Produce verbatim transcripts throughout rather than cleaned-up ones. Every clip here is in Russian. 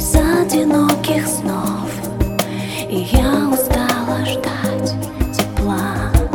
без одиноких снов, и я устала ждать тепла.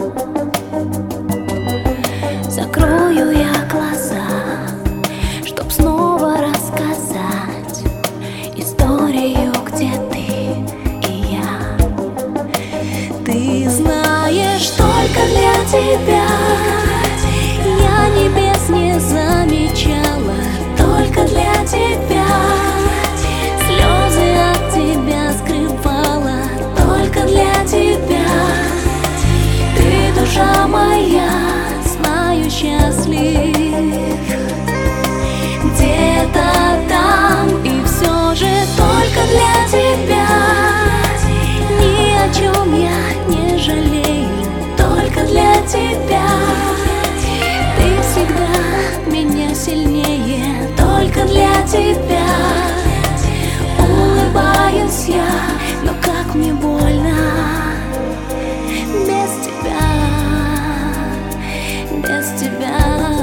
Закрою я глаза, чтоб снова рассказать историю, где ты и я. Ты знаешь, только для тебя я небес не замечала, только для тебя слезы от тебя скрывала, только для тебя. Ты душа моя, знаю, счастлив где-то там, и все же только для тебя ни о чем я не жалею, только для тебя. Ты всегда меня сильнее, только для тебя улыбаюсь я, но как мне больно без тебя, без тебя.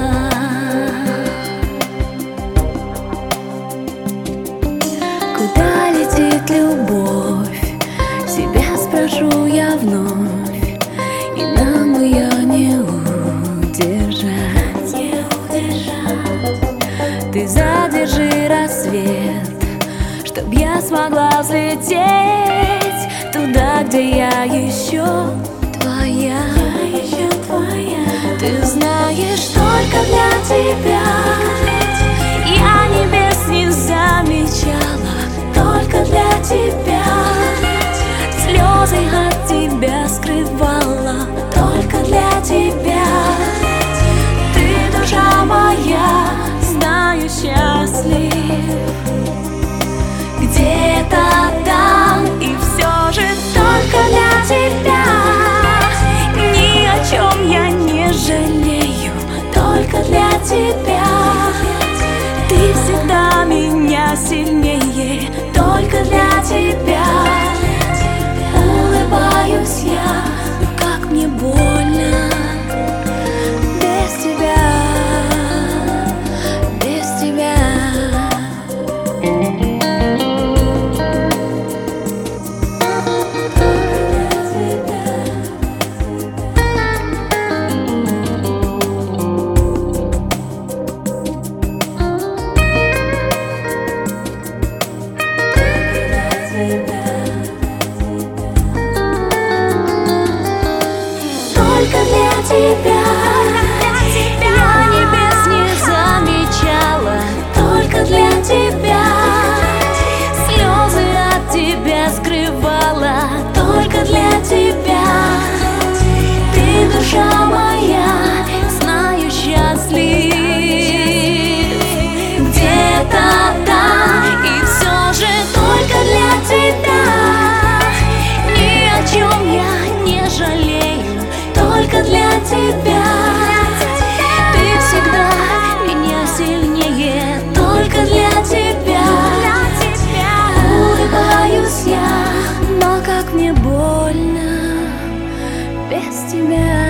Куда летит любовь, себя спрошу я вновь, и нам ее не удержать, не удержать. Ты задержи рассвет, чтоб я смогла взлететь туда, где я еще твоя, я еще твоя. Ты знаешь, только для тебя я небес не замечала, только для тебя слезы от тебя скрывала, только для тебя. Ты душа моя, знаю, счастлив где-то там, и все же только для тебя ни о чем я не жалею, только для тебя. Ты всегда меня сильнее, только для тебя улыбаюсь я, но как мне больно без тебя, без тебя. Только для тебя я небес не замечала, только для тебя слезы от тебя скрывала, только для тебя. Ты душа моя, знаю, счастлив где-то там, и все же только для тебя ни о чем я не жалею, только для тебя. Ты всегда меня сильнее, только для тебя улыбаюсь я, но как мне больно без тебя.